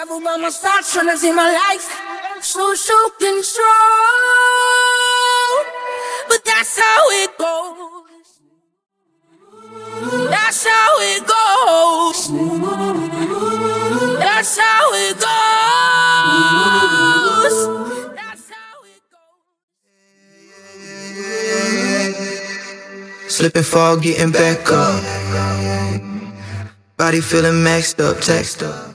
travel by my side, trying to see my life. Social control, but that's how it goes. That's how it goes. That's how it goes. That's how it goes. Slipping, fall, getting back up. Body feeling maxed up, text up.